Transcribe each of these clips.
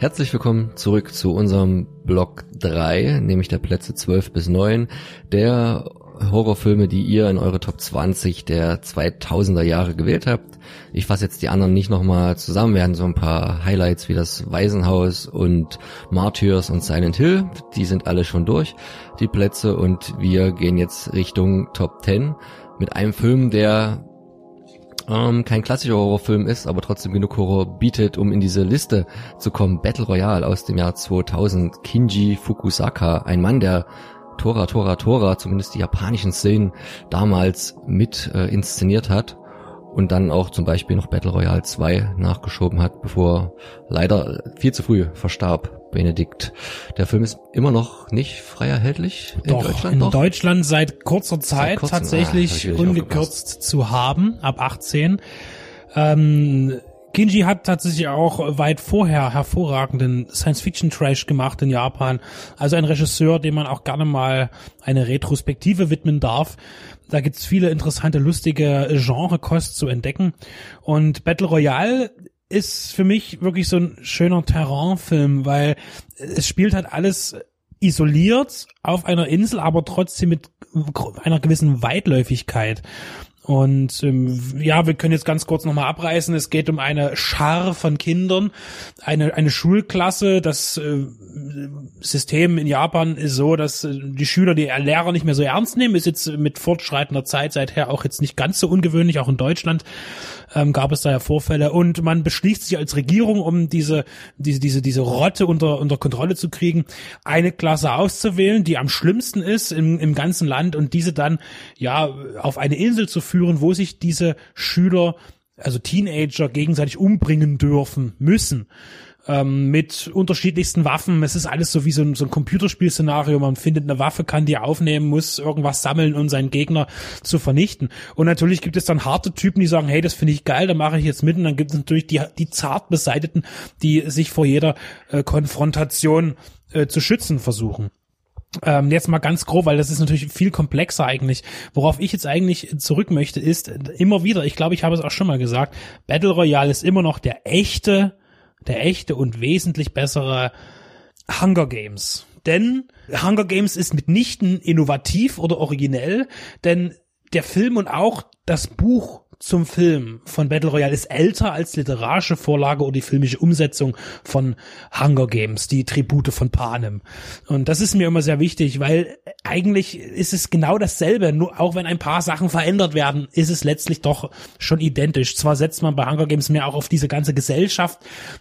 Herzlich willkommen zurück zu unserem Block 3, nämlich der Plätze 12 bis 9, der Horrorfilme, die ihr in eure Top 20 der 2000er Jahre gewählt habt. Ich fasse jetzt die anderen nicht nochmal zusammen. Wir haben so ein paar Highlights wie das Waisenhaus und Martyrs und Silent Hill. Die sind alle schon durch, die Plätze. Und wir gehen jetzt Richtung Top 10 mit einem Film, der kein klassischer Horrorfilm ist, aber trotzdem genug Horror bietet, um in diese Liste zu kommen. Battle Royale aus dem Jahr 2000. Kinji Fukusaka, ein Mann, der Tora, zumindest die japanischen Szenen damals mit inszeniert hat und dann auch zum Beispiel noch Battle Royale 2 nachgeschoben hat, bevor leider viel zu früh verstarb Benedikt. Der Film ist immer noch nicht frei erhältlich in Deutschland. In Deutschland seit kurzer Zeit tatsächlich ungekürzt zu haben, ab 18. Kinji hat tatsächlich auch weit vorher hervorragenden Science-Fiction-Trash gemacht in Japan. Also ein Regisseur, dem man auch gerne mal eine Retrospektive widmen darf. Da gibt's viele interessante, lustige Genrekost zu entdecken. Und Battle Royale ist für mich wirklich so ein schöner Terrain-Film, weil es spielt halt alles isoliert auf einer Insel, aber trotzdem mit einer gewissen Weitläufigkeit. Und wir können jetzt ganz kurz nochmal abreißen. Es geht um eine Schar von Kindern, eine Schulklasse. Das System in Japan ist so, dass die Schüler die Lehrer nicht mehr so ernst nehmen. Ist jetzt mit fortschreitender Zeit seither auch jetzt nicht ganz so ungewöhnlich. Auch in Deutschland gab es da ja Vorfälle. Und man beschließt sich als Regierung, um diese Rotte unter Kontrolle zu kriegen, eine Klasse auszuwählen, die am schlimmsten ist im ganzen Land, und diese dann auf eine Insel zu führen, wo sich diese Schüler, also Teenager, gegenseitig umbringen müssen. Mit unterschiedlichsten Waffen. Es ist alles so wie so ein Computerspielszenario. Man findet eine Waffe, kann die aufnehmen, muss irgendwas sammeln, um seinen Gegner zu vernichten. Und natürlich gibt es dann harte Typen, die sagen, hey, das finde ich geil, da mache ich jetzt mit. Und dann gibt es natürlich die zart Beseiteten, die sich vor jeder Konfrontation zu schützen versuchen. Jetzt mal ganz grob, weil das ist natürlich viel komplexer eigentlich. Worauf ich jetzt eigentlich zurück möchte, ist immer wieder, ich glaube, ich habe es auch schon mal gesagt, Battle Royale ist immer noch der echte und wesentlich bessere Hunger Games. Denn Hunger Games ist mitnichten innovativ oder originell, denn der Film und auch das Buch zum Film von Battle Royale ist älter als literarische Vorlage oder die filmische Umsetzung von Hunger Games, die Tribute von Panem. Und das ist mir immer sehr wichtig, weil eigentlich ist es genau dasselbe, nur auch wenn ein paar Sachen verändert werden, ist es letztlich doch schon identisch. Zwar setzt man bei Hunger Games mehr auch auf diese ganze Gesellschaft,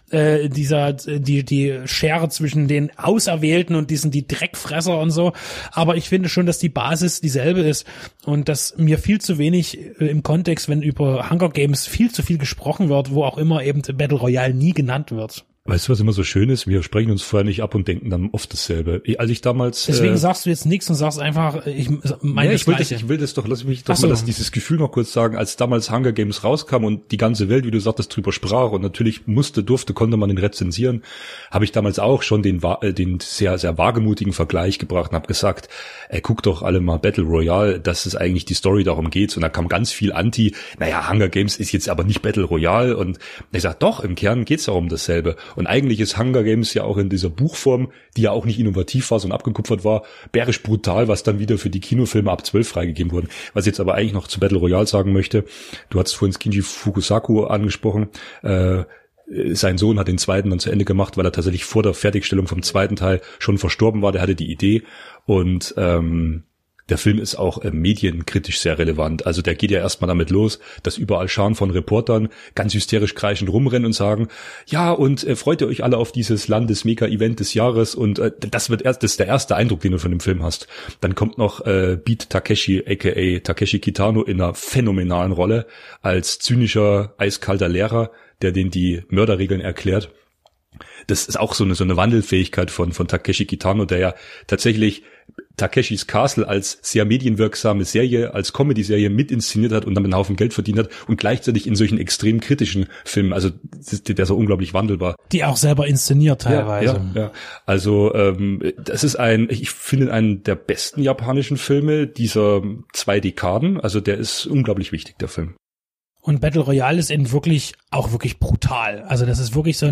die Schere zwischen den Auserwählten und die Dreckfresser und so, aber ich finde schon, dass die Basis dieselbe ist und dass mir viel zu wenig im Kontext, wenn über Hunger Games viel zu viel gesprochen wird, wo auch immer eben Battle Royale nie genannt wird. Weißt du, was immer so schön ist? Wir sprechen uns vorher nicht ab und denken dann oft dasselbe. Als ich damals... Deswegen sagst du jetzt nichts und sagst einfach, ich will das doch, lass mich doch mal dieses Gefühl noch kurz sagen, als damals Hunger Games rauskam und die ganze Welt, wie du sagtest, drüber sprach und natürlich konnte man ihn rezensieren, habe ich damals auch schon den sehr, sehr wagemutigen Vergleich gebracht und habe gesagt, guckt doch alle mal Battle Royale, dass es eigentlich die Story darum geht. Und da kam ganz viel Hunger Games ist jetzt aber nicht Battle Royale. Und ich sag, doch, im Kern geht's ja um dasselbe. Und eigentlich ist Hunger Games ja auch in dieser Buchform, die ja auch nicht innovativ war, sondern abgekupfert war, bärisch brutal, was dann wieder für die Kinofilme ab 12 freigegeben wurden. Was ich jetzt aber eigentlich noch zu Battle Royale sagen möchte, du hattest vorhin Kinji Fukusaka angesprochen, sein Sohn hat den zweiten dann zu Ende gemacht, weil er tatsächlich vor der Fertigstellung vom zweiten Teil schon verstorben war, der hatte die Idee und der Film ist auch medienkritisch sehr relevant. Also der geht ja erstmal damit los, dass überall Scharen von Reportern ganz hysterisch kreischend rumrennen und sagen, ja, und freut ihr euch alle auf dieses Landes-Mega-Event des Jahres? Und das ist der erste Eindruck, den du von dem Film hast. Dann kommt noch Beat Takeshi, aka Takeshi Kitano, in einer phänomenalen Rolle als zynischer, eiskalter Lehrer, der denen die Mörderregeln erklärt. Das ist auch so eine Wandelfähigkeit von Takeshi Kitano, der ja tatsächlich Takeshis Castle als sehr medienwirksame Serie, als Comedy-Serie mit inszeniert hat und damit einen Haufen Geld verdient hat und gleichzeitig in solchen extrem kritischen Filmen, also der so unglaublich wandelbar. Die auch selber inszeniert teilweise. Ja. Also das ist ich finde einen der besten japanischen Filme dieser 2 Dekaden, also der ist unglaublich wichtig, der Film. Und Battle Royale ist eben wirklich brutal. Also das ist wirklich so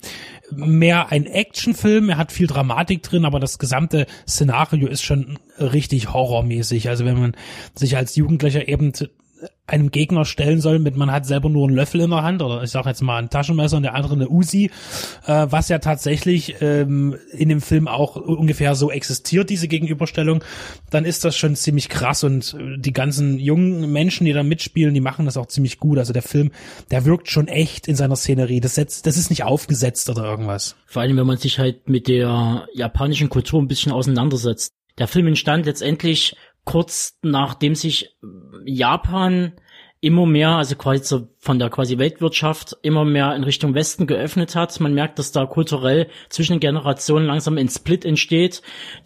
mehr ein Actionfilm. Er hat viel Dramatik drin, aber das gesamte Szenario ist schon richtig horrormäßig. Also wenn man sich als Jugendlicher eben einem Gegner stellen soll, man hat selber nur einen Löffel in der Hand oder ich sage jetzt mal ein Taschenmesser und der andere eine Uzi, was ja tatsächlich in dem Film auch ungefähr so existiert, diese Gegenüberstellung, dann ist das schon ziemlich krass und die ganzen jungen Menschen, die da mitspielen, die machen das auch ziemlich gut. Also der Film, der wirkt schon echt in seiner Szenerie. Das ist nicht aufgesetzt oder irgendwas. Vor allem, wenn man sich halt mit der japanischen Kultur ein bisschen auseinandersetzt. Der Film entstand letztendlich kurz nachdem sich Japan immer mehr, also quasi so von der quasi Weltwirtschaft immer mehr in Richtung Westen geöffnet hat. Man merkt, dass da kulturell zwischen den Generationen langsam ein Split entsteht.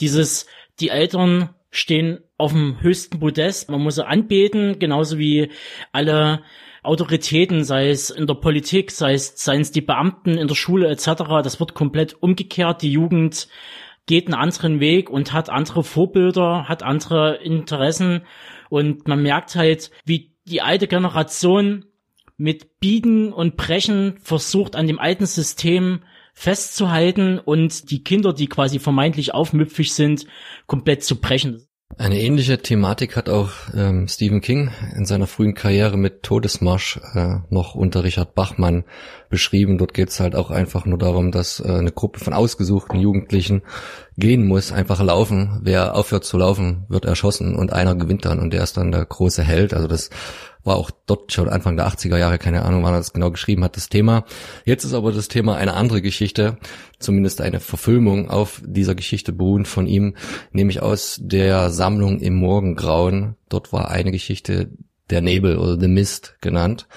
Die Eltern stehen auf dem höchsten Podest, man muss sie anbeten, genauso wie alle Autoritäten, sei es in der Politik, seien es die Beamten in der Schule etc. Das wird komplett umgekehrt. Die Jugend geht einen anderen Weg und hat andere Vorbilder, hat andere Interessen und man merkt halt, wie die alte Generation mit Biegen und Brechen versucht, an dem alten System festzuhalten und die Kinder, die quasi vermeintlich aufmüpfig sind, komplett zu brechen. Eine ähnliche Thematik hat auch Stephen King in seiner frühen Karriere mit Todesmarsch noch unter Richard Bachman beschrieben. Dort geht es halt auch einfach nur darum, dass eine Gruppe von ausgesuchten Jugendlichen gehen muss, einfach laufen. Wer aufhört zu laufen, wird erschossen und einer gewinnt dann und der ist dann der große Held. Also das war auch dort schon Anfang der 80er Jahre, keine Ahnung, wann er das genau geschrieben hat, das Thema. Jetzt ist aber das Thema eine andere Geschichte, zumindest eine Verfilmung auf dieser Geschichte beruhend von ihm, nämlich aus der Sammlung Im Morgengrauen. Dort war eine Geschichte, Der Nebel oder The Mist genannt.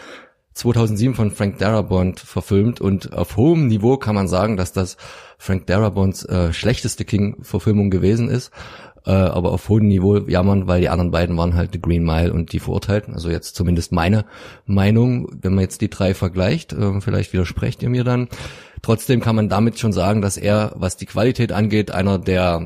2007 von Frank Darabont verfilmt und auf hohem Niveau kann man sagen, dass das Frank Darabonts schlechteste King-Verfilmung gewesen ist. Aber auf hohem Niveau jammern, weil die anderen beiden waren halt The Green Mile und Die Verurteilten. Also jetzt zumindest meine Meinung, wenn man jetzt die drei vergleicht, vielleicht widersprecht ihr mir dann. Trotzdem kann man damit schon sagen, dass er, was die Qualität angeht, einer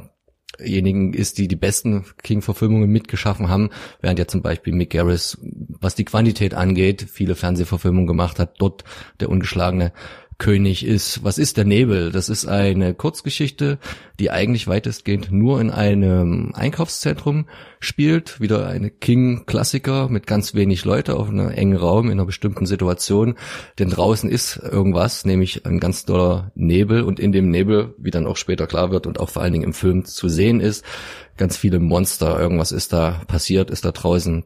derjenigen ist, die besten King-Verfilmungen mitgeschaffen haben, während ja zum Beispiel Mick Garris, was die Quantität angeht, viele Fernsehverfilmungen gemacht hat, dort der ungeschlagene König ist. Was ist Der Nebel? Das ist eine Kurzgeschichte, die eigentlich weitestgehend nur in einem Einkaufszentrum spielt. Wieder eine King-Klassiker mit ganz wenig Leute auf einem engen Raum in einer bestimmten Situation. Denn draußen ist irgendwas, nämlich ein ganz doller Nebel und in dem Nebel, wie dann auch später klar wird und auch vor allen Dingen im Film zu sehen ist, ganz viele Monster. Irgendwas ist da passiert, ist da draußen.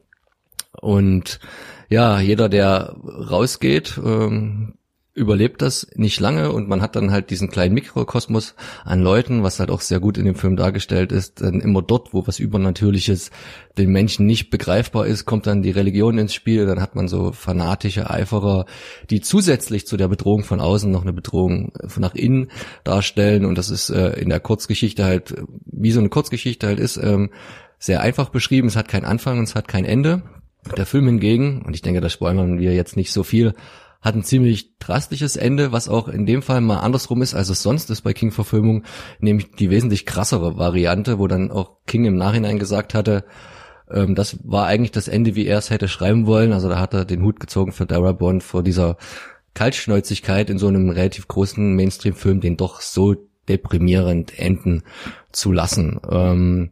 Und ja, jeder, der rausgeht, überlebt das nicht lange und man hat dann halt diesen kleinen Mikrokosmos an Leuten, was halt auch sehr gut in dem Film dargestellt ist. Dann immer dort, wo was Übernatürliches den Menschen nicht begreifbar ist, kommt dann die Religion ins Spiel. Dann hat man so fanatische Eiferer, die zusätzlich zu der Bedrohung von außen noch eine Bedrohung von nach innen darstellen. Und das ist in der Kurzgeschichte halt, wie so eine Kurzgeschichte halt ist, sehr einfach beschrieben. Es hat keinen Anfang und es hat kein Ende. Der Film hingegen, und ich denke, da spoilern wir jetzt nicht so viel, hat ein ziemlich drastisches Ende, was auch in dem Fall mal andersrum ist, als es sonst ist bei King-Verfilmungen, nämlich die wesentlich krassere Variante, wo dann auch King im Nachhinein gesagt hatte, das war eigentlich das Ende, wie er es hätte schreiben wollen. Also da hat er den Hut gezogen für Darabont vor dieser Kaltschnäuzigkeit in so einem relativ großen Mainstream-Film, den doch so deprimierend enden zu lassen.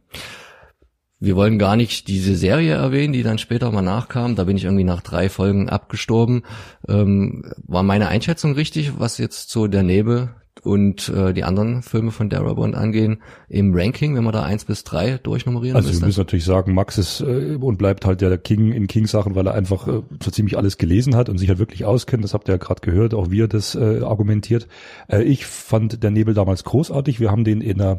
Wir wollen gar nicht diese Serie erwähnen, die dann später mal nachkam. Da bin ich irgendwie nach 3 Folgen abgestorben. War meine Einschätzung richtig, was jetzt so Der Nebel und die anderen Filme von Darabont angehen im Ranking, wenn wir da 1 bis 3 durchnummerieren? Also wir müssen natürlich sagen, Max ist und bleibt halt der King in King-Sachen, weil er einfach so ziemlich alles gelesen hat und sich halt wirklich auskennt. Das habt ihr ja gerade gehört, auch wie er das argumentiert. Ich fand Der Nebel damals großartig. Wir haben den in einer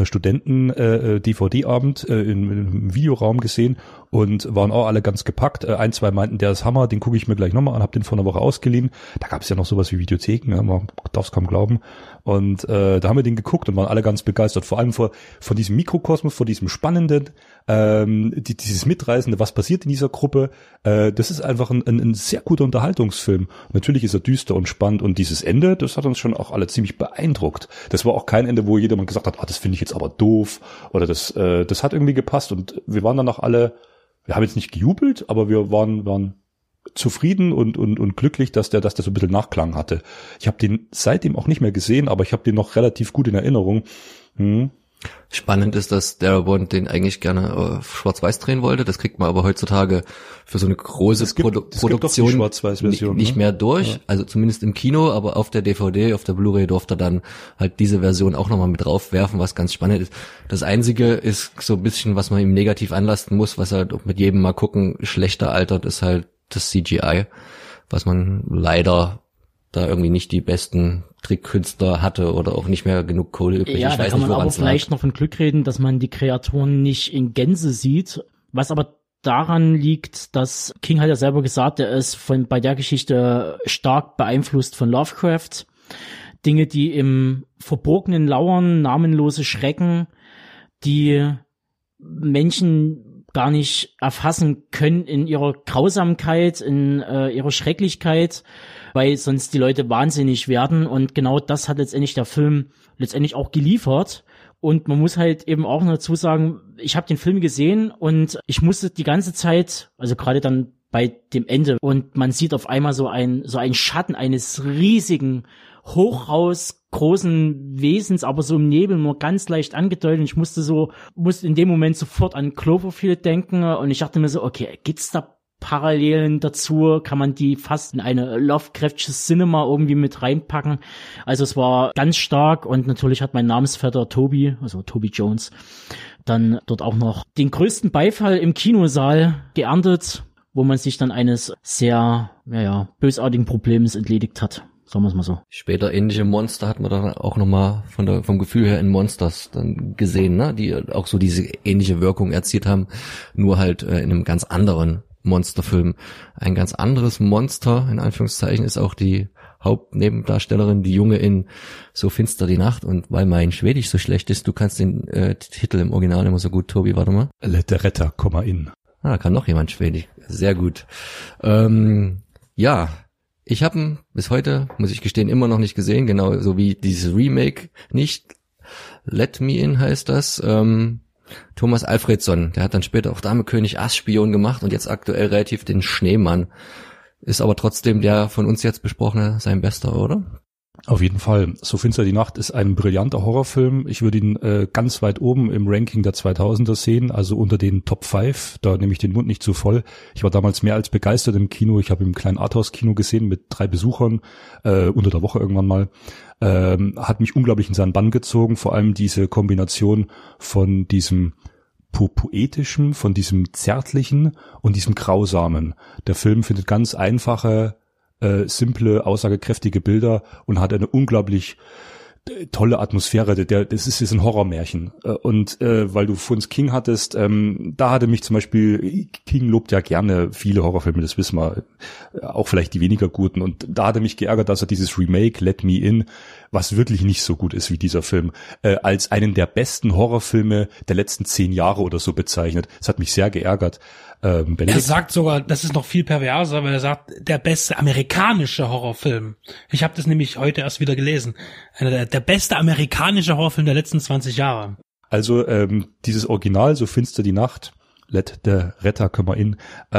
Studenten-DVD-Abend im Videoraum gesehen und waren auch alle ganz gepackt. 1, 2 meinten, der ist Hammer, den gucke ich mir gleich nochmal an, hab den vor einer Woche ausgeliehen. Da gab es ja noch sowas wie Videotheken, ja, man darf es kaum glauben. Und da haben wir den geguckt und waren alle ganz begeistert, vor allem von diesem Mikrokosmos, vor diesem Spannenden, dieses Mitreißende, was passiert in dieser Gruppe. Das ist einfach ein sehr guter Unterhaltungsfilm. Natürlich ist er düster und spannend und dieses Ende, das hat uns schon auch alle ziemlich beeindruckt. Das war auch kein Ende, wo jedermann gesagt hat, das finde ich jetzt aber doof oder das hat irgendwie gepasst und wir waren danach alle, wir haben jetzt nicht gejubelt, aber wir waren zufrieden und glücklich, dass der so ein bisschen Nachklang hatte. Ich habe den seitdem auch nicht mehr gesehen, aber ich habe den noch relativ gut in Erinnerung. Spannend ist, dass Darabont den eigentlich gerne auf Schwarz-Weiß drehen wollte. Das kriegt man aber heutzutage für so eine große Produktion nicht mehr durch. Ja. Also zumindest im Kino, aber auf der DVD, auf der Blu-ray durfte er dann halt diese Version auch nochmal mit draufwerfen, was ganz spannend ist. Das Einzige ist so ein bisschen, was man ihm negativ anlasten muss, was halt mit jedem Mal gucken schlechter altert, ist halt das CGI, was man leider da irgendwie nicht die besten Trickkünstler hatte oder auch nicht mehr genug Kohle übrig. Ja, da kann man aber vielleicht noch von Glück reden, dass man die Kreaturen nicht in Gänze sieht, was aber daran liegt, dass King hat ja selber gesagt, er ist bei der Geschichte stark beeinflusst von Lovecraft. Dinge, die im Verborgenen lauern, namenlose Schrecken, die Menschen gar nicht erfassen können in ihrer Grausamkeit, in ihrer Schrecklichkeit, weil sonst die Leute wahnsinnig werden, und genau das hat letztendlich der Film auch geliefert. Und man muss halt eben auch dazu sagen, ich habe den Film gesehen und ich musste die ganze Zeit, also gerade dann bei dem Ende, und man sieht auf einmal so ein Schatten eines riesigen, hochhaus großen Wesens, aber so im Nebel nur ganz leicht angedeutet, und ich musste in dem Moment sofort an Cloverfield denken, und ich dachte mir so, okay, gibt's da Parallelen dazu, kann man die fast in eine Lovecraftsches Cinema irgendwie mit reinpacken. Also es war ganz stark, und natürlich hat mein Namensvetter Toby, also Toby Jones, dann dort auch noch den größten Beifall im Kinosaal geerntet, wo man sich dann eines sehr, bösartigen Problems entledigt hat. Sagen wir es mal so. Später ähnliche Monster hat man dann auch nochmal vom Gefühl her in Monsters dann gesehen, ne? Die auch so diese ähnliche Wirkung erzielt haben, nur halt in einem ganz anderen Monsterfilm. Ein ganz anderes Monster, in Anführungszeichen, ist auch die Hauptnebendarstellerin, die Junge in So finster die Nacht. Und weil mein Schwedisch so schlecht ist, du kannst den Titel im Original immer so gut, Tobi, warte mal. Der Retter, komm mal in. Da kann noch jemand Schwedisch. Sehr gut. Ich habe bis heute, muss ich gestehen, immer noch nicht gesehen, genau so wie dieses Remake nicht. Let Me In heißt das. Thomas Alfredson, der hat dann später auch Dame König Ass-Spion gemacht und jetzt aktuell relativ den Schneemann. Ist aber trotzdem der von uns jetzt besprochene sein bester, oder? Auf jeden Fall. So finster die Nacht ist ein brillanter Horrorfilm. Ich würde ihn ganz weit oben im Ranking der 2000er sehen, also unter den Top 5. Da nehme ich den Mund nicht zu voll. Ich war damals mehr als begeistert im Kino. Ich habe im kleinen Arthouse-Kino gesehen mit 3 Besuchern, unter der Woche irgendwann mal. Hat mich unglaublich in seinen Bann gezogen, vor allem diese Kombination von diesem poetischen, von diesem zärtlichen und diesem grausamen. Der Film findet ganz einfache, simple, aussagekräftige Bilder und hat eine unglaublich tolle Atmosphäre. Das ist ein Horrormärchen. Und weil du von King hattest, da hatte mich zum Beispiel, King lobt ja gerne viele Horrorfilme, das wissen wir, auch vielleicht die weniger guten. Und da hatte mich geärgert, dass er dieses Remake Let Me In, was wirklich nicht so gut ist wie dieser Film, als einen der besten Horrorfilme der letzten 10 Jahre oder so bezeichnet. Das hat mich sehr geärgert. Er sagt sogar, das ist noch viel perverser, weil er sagt, der beste amerikanische Horrorfilm. Ich habe das nämlich heute erst wieder gelesen. Der beste amerikanische Horrorfilm der letzten 20 Jahre. Also dieses Original, So finster die Nacht, Let the Retter come in,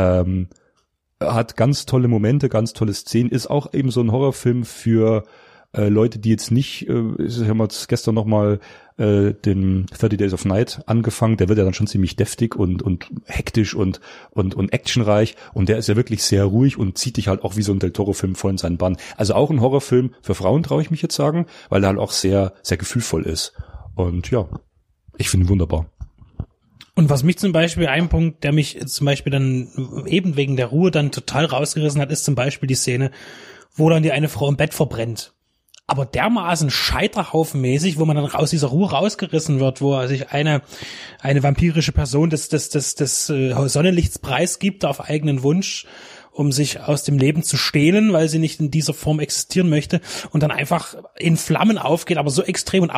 hat ganz tolle Momente, ganz tolle Szenen, ist auch eben so ein Horrorfilm für Leute, die jetzt nicht, wir haben jetzt gestern nochmal den 30 Days of Night angefangen, der wird ja dann schon ziemlich deftig und hektisch und actionreich, und der ist ja wirklich sehr ruhig und zieht dich halt auch wie so ein Del Toro-Film voll in seinen Bann. Also auch ein Horrorfilm für Frauen, traue ich mich jetzt sagen, weil er halt auch sehr, sehr gefühlvoll ist. Und ja, ich finde ihn wunderbar. Und was mich zum Beispiel, ein Punkt, der mich zum Beispiel dann eben wegen der Ruhe dann total rausgerissen hat, ist zum Beispiel die Szene, wo dann die eine Frau im Bett verbrennt. Aber dermaßen scheiterhaufenmäßig, wo man dann aus dieser Ruhe rausgerissen wird, wo sich eine vampirische Person des Sonnenlichts preisgibt auf eigenen Wunsch, um sich aus dem Leben zu stehlen, weil sie nicht in dieser Form existieren möchte, und dann einfach in Flammen aufgeht, aber so extrem und auch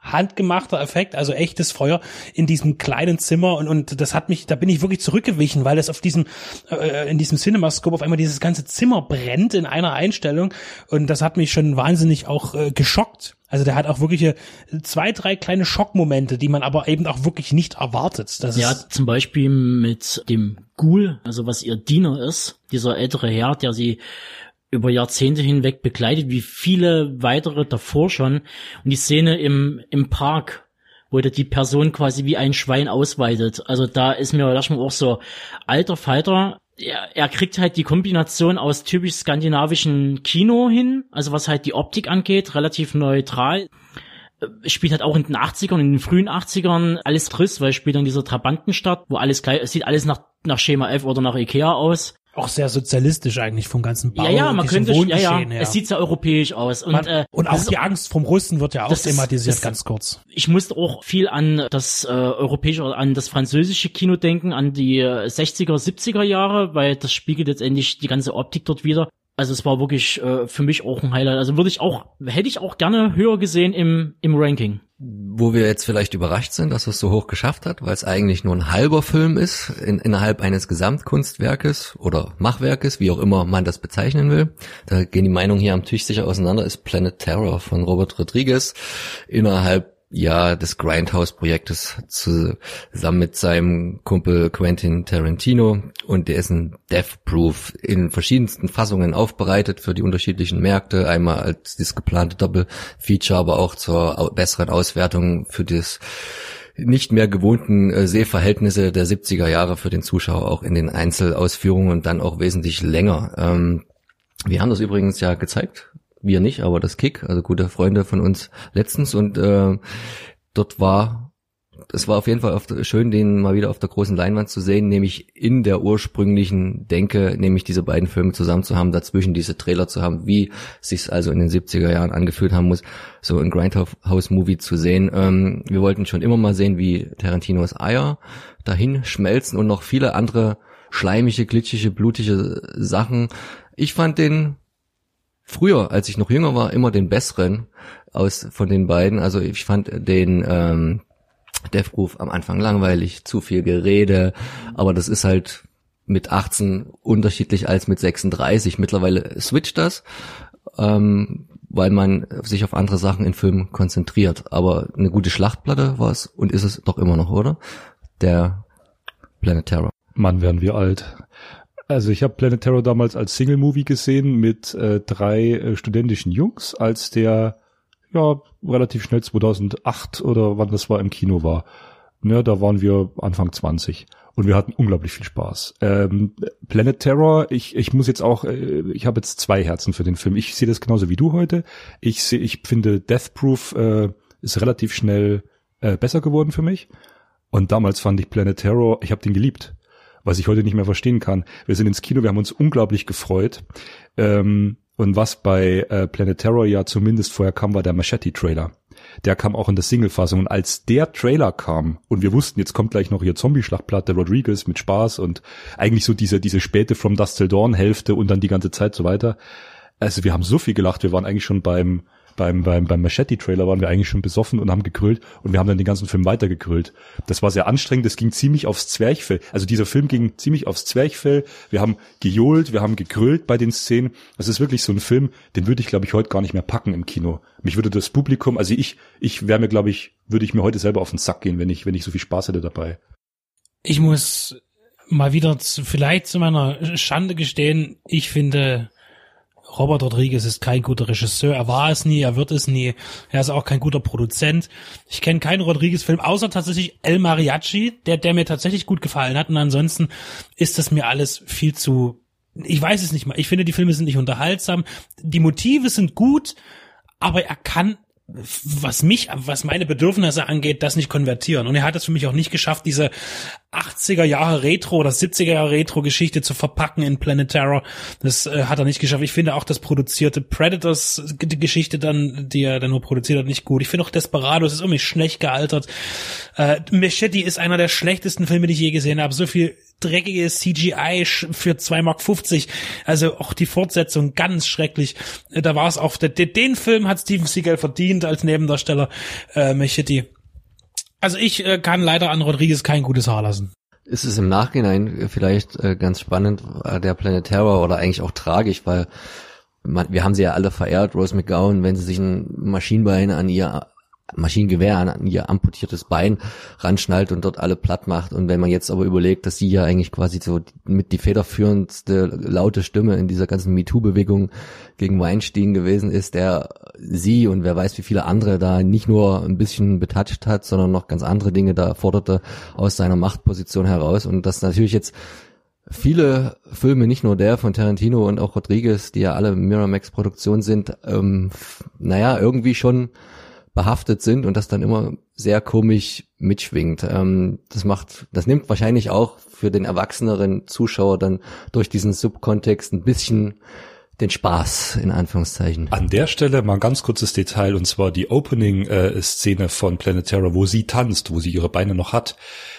handgemachter Effekt, also echtes Feuer in diesem kleinen Zimmer und das hat mich, da bin ich wirklich zurückgewichen, weil das auf diesem in diesem CinemaScope auf einmal dieses ganze Zimmer brennt in einer Einstellung und das hat mich schon wahnsinnig auch geschockt. Also der hat auch wirklich 2, 3 kleine Schockmomente, die man aber eben auch wirklich nicht erwartet. Das ja, ist zum Beispiel mit dem Ghoul, also was ihr Diener ist, dieser ältere Herr, der sie über Jahrzehnte hinweg begleitet, wie viele weitere davor schon. Und die Szene im Park, wo die Person quasi wie ein Schwein ausweitet. Also da ist mir manchmal auch so, alter Falter, er kriegt halt die Kombination aus typisch skandinavischen Kino hin, also was halt die Optik angeht, relativ neutral. Spielt halt auch in den 80ern, in den frühen 80ern alles Triss, weil spielt in dieser Trabantenstadt, wo alles gleich, es sieht alles nach Schema F oder nach Ikea aus. auch sehr sozialistisch eigentlich vom ganzen Bau. Ja, man könnte, her. Es sieht sehr europäisch aus. Und auch die Angst vom Russen wird ja auch thematisiert, ganz kurz. Ich musste auch viel an das europäische, an das französische Kino denken, an die 60er, 70er Jahre, weil das spiegelt letztendlich die ganze Optik dort wieder. Also es war wirklich für mich auch ein Highlight. Also hätte ich auch gerne höher gesehen im Ranking. Wo wir jetzt vielleicht überrascht sind, dass es so hoch geschafft hat, weil es eigentlich nur ein halber Film ist, innerhalb eines Gesamtkunstwerkes oder Machwerkes, wie auch immer man das bezeichnen will. Da gehen die Meinungen hier am Tisch sicher auseinander, ist Planet Terror von Robert Rodriguez innerhalb des Grindhouse-Projektes zusammen mit seinem Kumpel Quentin Tarantino, und der ist ein Death Proof in verschiedensten Fassungen aufbereitet für die unterschiedlichen Märkte, einmal als das geplante Doppelfeature, aber auch zur besseren Auswertung für das nicht mehr gewohnten Sehverhältnisse der 70er Jahre für den Zuschauer, auch in den Einzelausführungen und dann auch wesentlich länger. Wir haben das übrigens ja gezeigt. Wir nicht, aber das Kick, also gute Freunde von uns letztens, und es war auf jeden Fall schön, den mal wieder auf der großen Leinwand zu sehen, nämlich in der ursprünglichen Denke, nämlich diese beiden Filme zusammen zu haben, dazwischen diese Trailer zu haben, wie sich's also in den 70er Jahren angefühlt haben muss, so ein Grindhouse-Movie zu sehen. Wir wollten schon immer mal sehen, wie Tarantinos Eier dahin schmelzen und noch viele andere schleimige, glitschige, blutige Sachen. Ich fand den früher, als ich noch jünger war, immer den besseren von den beiden. Also ich fand den Death Proof am Anfang langweilig, zu viel Gerede, aber das ist halt mit 18 unterschiedlich als mit 36. Mittlerweile switcht das, weil man sich auf andere Sachen in Filmen konzentriert. Aber eine gute Schlachtplatte war es und ist es doch immer noch, oder? Der Planet Terror. Mann, werden wir alt. Also ich habe Planet Terror damals als Single-Movie gesehen mit 3 studentischen Jungs, als der relativ schnell 2008 oder wann das war im Kino war. Ja, da waren wir Anfang 20 und wir hatten unglaublich viel Spaß. Planet Terror, ich muss jetzt auch, ich habe jetzt 2 Herzen für den Film. Ich sehe das genauso wie du heute. Ich finde Death Proof ist relativ schnell besser geworden für mich. Und damals fand ich Planet Terror, ich habe den geliebt. Was ich heute nicht mehr verstehen kann. Wir sind ins Kino, wir haben uns unglaublich gefreut. Und was bei Planet Terror ja zumindest vorher kam, war der Machete-Trailer. Der kam auch in der Single-Fassung. Und als der Trailer kam und wir wussten, jetzt kommt gleich noch hier Zombie-Schlachtplatte Rodriguez mit Spaß und eigentlich so diese späte From Dusk Till Dawn Hälfte und dann die ganze Zeit so weiter. Also wir haben so viel gelacht, wir waren eigentlich schon beim Machete-Trailer waren wir eigentlich schon besoffen und haben gegrölt und wir haben dann den ganzen Film weitergegrölt. Das war sehr anstrengend, das ging ziemlich aufs Zwerchfell. Also dieser Film ging ziemlich aufs Zwerchfell. Wir haben gejohlt, wir haben gegrölt bei den Szenen. Das ist wirklich so ein Film, den würde ich, glaube ich, heute gar nicht mehr packen im Kino. Mich würde das Publikum, also würde ich mir heute selber auf den Sack gehen, wenn ich so viel Spaß hätte dabei. Ich muss mal wieder vielleicht zu meiner Schande gestehen, ich finde, Robert Rodriguez ist kein guter Regisseur. Er war es nie, er wird es nie. Er ist auch kein guter Produzent. Ich kenne keinen Rodriguez-Film, außer tatsächlich El Mariachi, der mir tatsächlich gut gefallen hat. Und ansonsten ist das mir alles viel zu, ich weiß es nicht mal. Ich finde, die Filme sind nicht unterhaltsam. Die Motive sind gut, aber er kann, was meine Bedürfnisse angeht, das nicht konvertieren. Und er hat es für mich auch nicht geschafft, diese 80er Jahre Retro oder 70er Jahre Retro Geschichte zu verpacken in Planet Terror. Das hat er nicht geschafft. Ich finde auch das produzierte Predators die Geschichte dann, die er dann nur produziert hat, nicht gut. Ich finde auch Desperados ist irgendwie schlecht gealtert. Machete ist einer der schlechtesten Filme, die ich je gesehen habe. So viel dreckige CGI für 2,50 Mark. Also auch die Fortsetzung ganz schrecklich. Da war es auch, den Film hat Steven Seagal verdient als Nebendarsteller, Machete. Also ich kann leider an Rodriguez kein gutes Haar lassen. Ist es im Nachhinein vielleicht ganz spannend, der Planet Terror, oder eigentlich auch tragisch, weil wir haben sie ja alle verehrt, Rose McGowan, wenn sie sich ein Maschinengewehr an ihr amputiertes Bein ranschnallt und dort alle platt macht. Und wenn man jetzt aber überlegt, dass sie ja eigentlich quasi so mit die federführendste laute Stimme in dieser ganzen MeToo-Bewegung gegen Weinstein gewesen ist, der sie und wer weiß wie viele andere da nicht nur ein bisschen betatscht hat, sondern noch ganz andere Dinge da forderte aus seiner Machtposition heraus. Und dass natürlich jetzt viele Filme, nicht nur der von Tarantino und auch Rodriguez, die ja alle Miramax-Produktion sind, irgendwie schon behaftet sind und das dann immer sehr komisch mitschwingt. Das nimmt wahrscheinlich auch für den erwachseneren Zuschauer dann durch diesen Subkontext ein bisschen den Spaß, in Anführungszeichen. An der Stelle mal ein ganz kurzes Detail, und zwar die Opening-Szene von Planet Terror, wo sie tanzt, wo sie ihre Beine noch hat.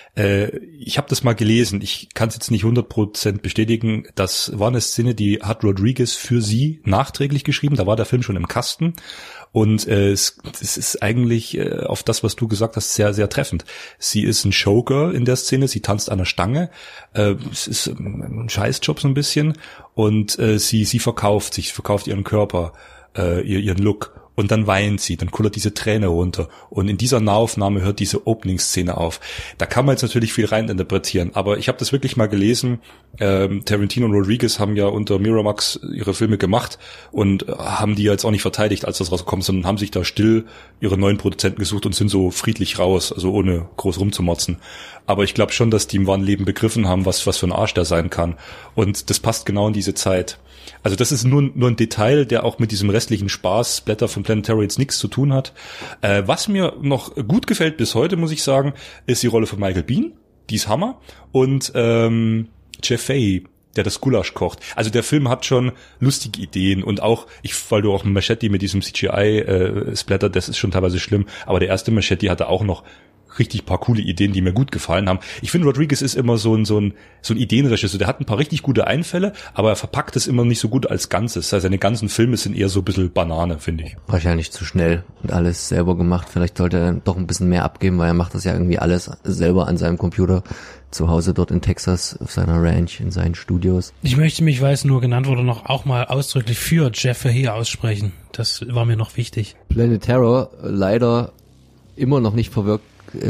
Ich habe das mal gelesen, ich kann es jetzt nicht 100% bestätigen, das war eine Szene, die hat Rodriguez für sie nachträglich geschrieben, da war der Film schon im Kasten. Und es ist eigentlich auf das, was du gesagt hast, sehr, sehr treffend. Sie ist ein Showgirl in der Szene, sie tanzt an der Stange. Es ist ein Scheißjob so ein bisschen. Und sie verkauft ihren Körper, ihren Look. Und dann weint sie, dann kullert diese Träne runter. Und in dieser Nahaufnahme hört diese Opening-Szene auf. Da kann man jetzt natürlich viel reininterpretieren, aber ich habe das wirklich mal gelesen. Tarantino und Rodriguez haben ja unter Miramax ihre Filme gemacht und haben die jetzt auch nicht verteidigt, als das rausgekommen ist, sondern haben sich da still ihre neuen Produzenten gesucht und sind so friedlich raus, also ohne groß rumzumotzen. Aber ich glaube schon, dass die im wahren Leben begriffen haben, was für ein Arsch der sein kann. Und das passt genau in diese Zeit. Also das ist nur ein Detail, der auch mit diesem restlichen Spaßblätter von Planet Terror jetzt nichts zu tun hat. Was mir noch gut gefällt bis heute, muss ich sagen, ist die Rolle von Michael Biehn. Die ist Hammer. Und Jeff Fahey, der das Gulasch kocht. Also der Film hat schon lustige Ideen und auch, weil du auch Machete mit diesem CGI-Splatter, das ist schon teilweise schlimm, aber der erste Machete hatte auch noch richtig paar coole Ideen, die mir gut gefallen haben. Ich finde, Rodriguez ist immer so ein Ideenregisseur. Der hat ein paar richtig gute Einfälle, aber er verpackt es immer nicht so gut als Ganzes. Also seine ganzen Filme sind eher so ein bisschen Banane, finde ich. Wahrscheinlich zu schnell und alles selber gemacht. Vielleicht sollte er doch ein bisschen mehr abgeben, weil er macht das ja irgendwie alles selber an seinem Computer zu Hause dort in Texas auf seiner Ranch, in seinen Studios. Ich möchte mich, weil es nur genannt wurde, noch auch mal ausdrücklich für Jeff Fahey aussprechen. Das war mir noch wichtig. Planet Terror leider immer noch nicht verwirklicht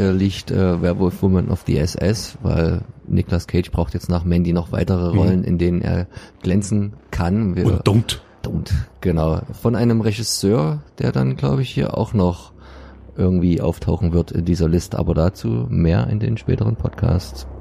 Werewolf Woman of the SS, weil Nicolas Cage braucht jetzt nach Mandy noch weitere Rollen, in denen er glänzen kann. Und Don't, genau. Von einem Regisseur, der dann, glaube ich, hier auch noch irgendwie auftauchen wird in dieser Liste, aber dazu mehr in den späteren Podcasts.